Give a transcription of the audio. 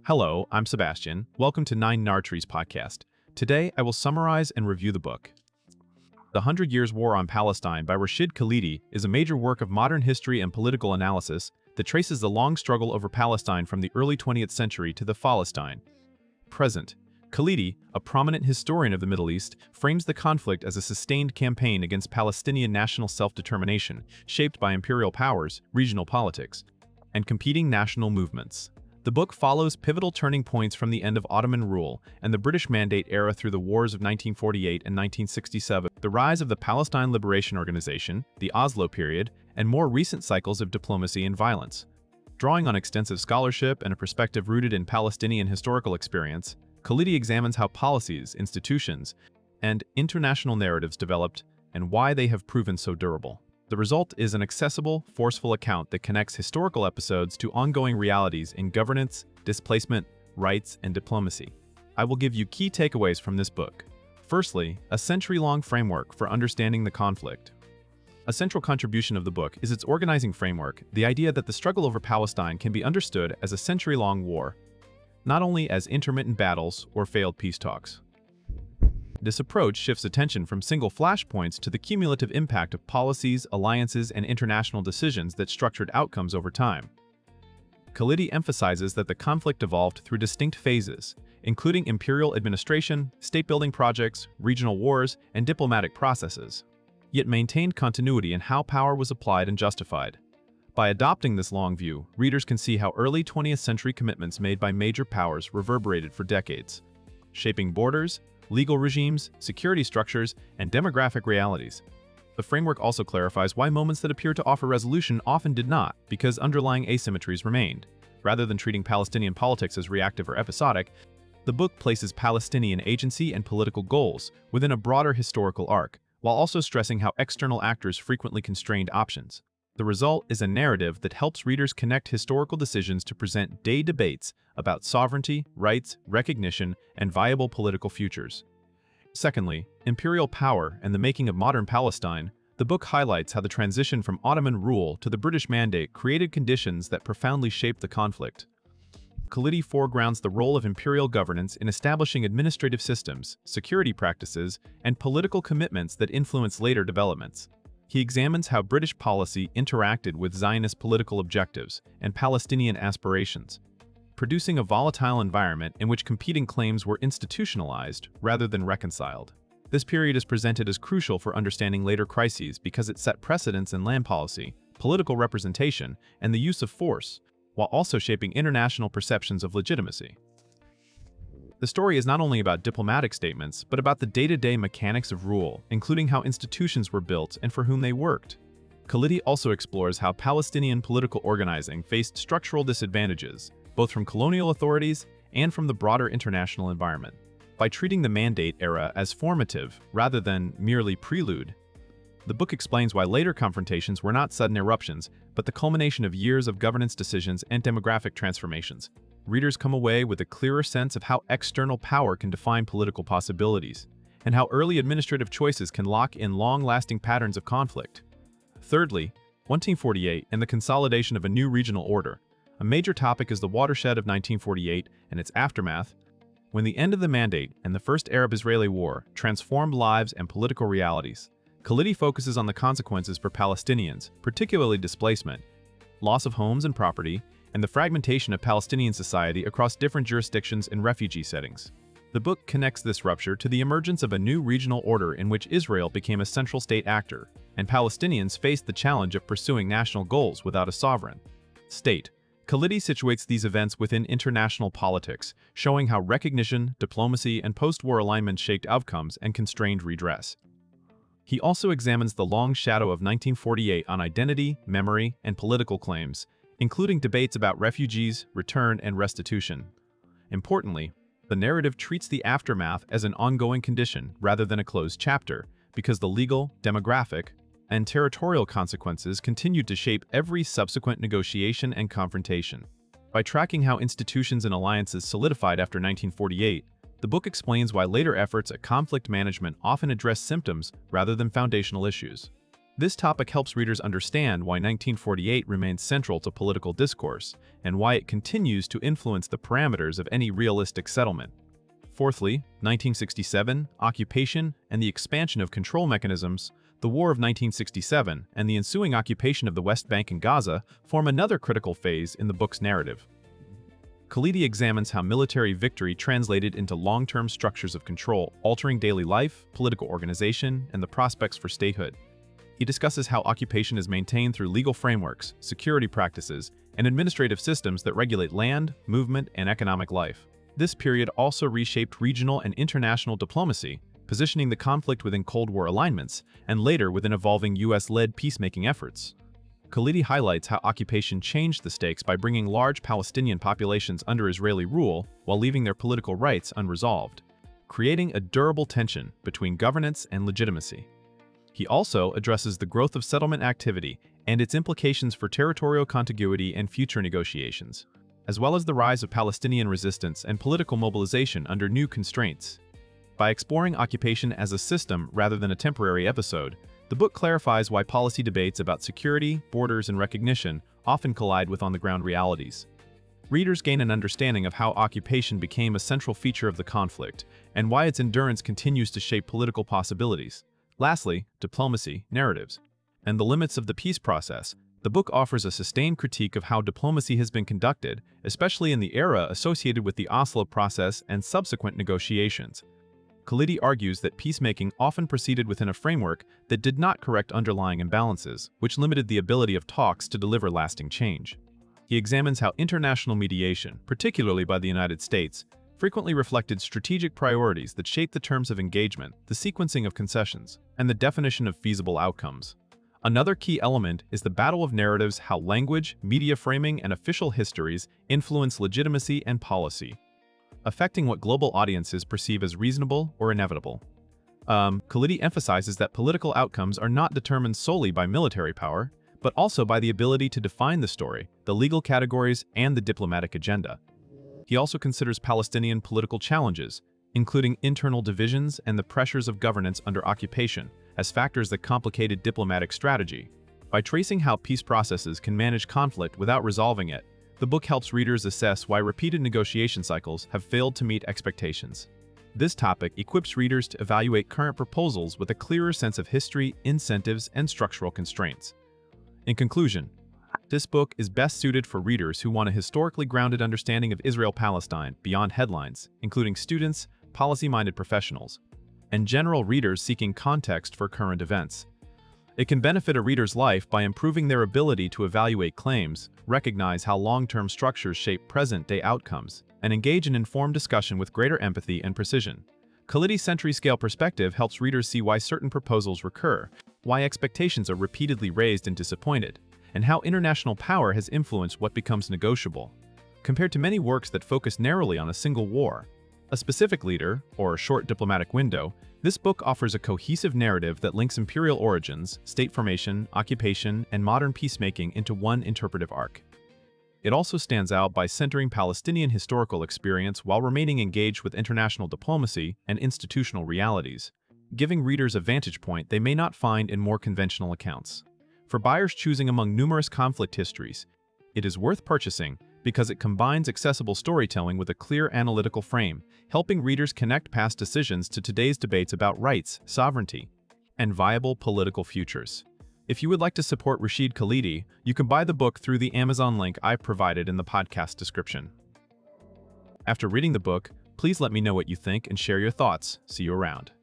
Hello, I'm Sebastian. Welcome to Nine Nartrees podcast. Today, I will summarize and review the book. The Hundred Years' War on Palestine by Rashid Khalidi is a major work of modern history and political analysis that traces the long struggle over Palestine from the early 20th century to the Palestine. Present. Khalidi, a prominent historian of the Middle East, frames the conflict as a sustained campaign against Palestinian national self-determination, shaped by imperial powers, regional politics, and competing national movements. The book follows pivotal turning points from the end of Ottoman rule and the British Mandate era through the wars of 1948 and 1967, the rise of the Palestine Liberation Organization, the Oslo period, and more recent cycles of diplomacy and violence. Drawing on extensive scholarship and a perspective rooted in Palestinian historical experience, Khalidi examines how policies, institutions, and international narratives developed and why they have proven so durable. The result is an accessible, forceful account that connects historical episodes to ongoing realities in governance, displacement, rights, and diplomacy. I will give you key takeaways from this book. Firstly, a century-long framework for understanding the conflict. A central contribution of the book is its organizing framework, the idea that the struggle over Palestine can be understood as a century-long war, not only as intermittent battles or failed peace talks. This approach shifts attention from single flashpoints to the cumulative impact of policies, alliances, and international decisions that structured outcomes over time. Khalidi emphasizes that the conflict evolved through distinct phases, including imperial administration, state-building projects, regional wars, and diplomatic processes, yet maintained continuity in how power was applied and justified. By adopting this long view, readers can see how early 20th century commitments made by major powers reverberated for decades, shaping borders, legal regimes, security structures, and demographic realities. The framework also clarifies why moments that appear to offer resolution often did not, because underlying asymmetries remained. Rather than treating Palestinian politics as reactive or episodic, the book places Palestinian agency and political goals within a broader historical arc, while also stressing how external actors frequently constrained options. The result is a narrative that helps readers connect historical decisions to present-day debates about sovereignty, rights, recognition, and viable political futures. Secondly, imperial power and the making of modern Palestine. The book highlights how the transition from Ottoman rule to the British Mandate created conditions that profoundly shaped the conflict. Khalidi foregrounds the role of imperial governance in establishing administrative systems, security practices, and political commitments that influence later developments. He examines how British policy interacted with Zionist political objectives and Palestinian aspirations, producing a volatile environment in which competing claims were institutionalized rather than reconciled. This period is presented as crucial for understanding later crises because it set precedents in land policy, political representation, and the use of force, while also shaping international perceptions of legitimacy. The story is not only about diplomatic statements, but about the day-to-day mechanics of rule, including how institutions were built and for whom they worked. Khalidi also explores how Palestinian political organizing faced structural disadvantages, both from colonial authorities and from the broader international environment. By treating the Mandate era as formative rather than merely prelude, the book explains why later confrontations were not sudden eruptions, but the culmination of years of governance decisions and demographic transformations. Readers come away with a clearer sense of how external power can define political possibilities, and how early administrative choices can lock in long-lasting patterns of conflict. Thirdly, 1948 and the consolidation of a new regional order. A major topic is the watershed of 1948 and its aftermath, when the end of the Mandate and the First Arab-Israeli War transformed lives and political realities. Khalidi focuses on the consequences for Palestinians, particularly displacement, loss of homes and property, and the fragmentation of Palestinian society across different jurisdictions and refugee settings. The book connects this rupture to the emergence of a new regional order in which Israel became a central state actor, and Palestinians faced the challenge of pursuing national goals without a sovereign state. Khalidi situates these events within international politics, showing how recognition, diplomacy, and post-war alignment shaped outcomes and constrained redress. He also examines the long shadow of 1948 on identity, memory, and political claims, including debates about refugees, return, and restitution. Importantly, the narrative treats the aftermath as an ongoing condition rather than a closed chapter, because the legal, demographic, and territorial consequences continued to shape every subsequent negotiation and confrontation. By tracking how institutions and alliances solidified after 1948, the book explains why later efforts at conflict management often address symptoms rather than foundational issues. This topic helps readers understand why 1948 remains central to political discourse and why it continues to influence the parameters of any realistic settlement. Fourthly, 1967, occupation and the expansion of control mechanisms. The War of 1967 and the ensuing occupation of the West Bank and Gaza form another critical phase in the book's narrative. Khalidi examines how military victory translated into long-term structures of control, altering daily life, political organization, and the prospects for statehood. He discusses how occupation is maintained through legal frameworks, security practices, and administrative systems that regulate land, movement, and economic life. This period also reshaped regional and international diplomacy, positioning the conflict within Cold War alignments and later within evolving US-led peacemaking efforts. Khalidi highlights how occupation changed the stakes by bringing large Palestinian populations under Israeli rule while leaving their political rights unresolved, creating a durable tension between governance and legitimacy. He also addresses the growth of settlement activity and its implications for territorial contiguity and future negotiations, as well as the rise of Palestinian resistance and political mobilization under new constraints. By exploring occupation as a system rather than a temporary episode, the book clarifies why policy debates about security, borders, and recognition often collide with on-the-ground realities. Readers gain an understanding of how occupation became a central feature of the conflict and why its endurance continues to shape political possibilities. Lastly, diplomacy, narratives, and the limits of the peace process. The book offers a sustained critique of how diplomacy has been conducted, especially in the era associated with the Oslo process and subsequent negotiations. Khalidi argues that peacemaking often proceeded within a framework that did not correct underlying imbalances, which limited the ability of talks to deliver lasting change. He examines how international mediation, particularly by the United States, frequently reflected strategic priorities that shaped the terms of engagement, the sequencing of concessions, and the definition of feasible outcomes. Another key element is the battle of narratives, how language, media framing, and official histories influence legitimacy and policy, affecting what global audiences perceive as reasonable or inevitable. Khalidi emphasizes that political outcomes are not determined solely by military power, but also by the ability to define the story, the legal categories, and the diplomatic agenda. He also considers Palestinian political challenges, including internal divisions and the pressures of governance under occupation, as factors that complicated diplomatic strategy. By tracing how peace processes can manage conflict without resolving it, the book helps readers assess why repeated negotiation cycles have failed to meet expectations. This topic equips readers to evaluate current proposals with a clearer sense of history, incentives, and structural constraints. In conclusion, this book is best suited for readers who want a historically grounded understanding of Israel-Palestine beyond headlines, including students, policy-minded professionals, and general readers seeking context for current events. It can benefit a reader's life by improving their ability to evaluate claims, recognize how long-term structures shape present-day outcomes, and engage in informed discussion with greater empathy and precision. Khalidi's century-scale perspective helps readers see why certain proposals recur, why expectations are repeatedly raised and disappointed, and how international power has influenced what becomes negotiable. Compared to many works that focus narrowly on a single war, a specific leader, or a short diplomatic window, this book offers a cohesive narrative that links imperial origins, state formation, occupation, and modern peacemaking into one interpretive arc. It also stands out by centering Palestinian historical experience while remaining engaged with international diplomacy and institutional realities, giving readers a vantage point they may not find in more conventional accounts. For buyers choosing among numerous conflict histories, it is worth purchasing because it combines accessible storytelling with a clear analytical frame, helping readers connect past decisions to today's debates about rights, sovereignty, and viable political futures. If you would like to support Rashid Khalidi, you can buy the book through the Amazon link I've provided in the podcast description. After reading the book, please let me know what you think and share your thoughts. See you around.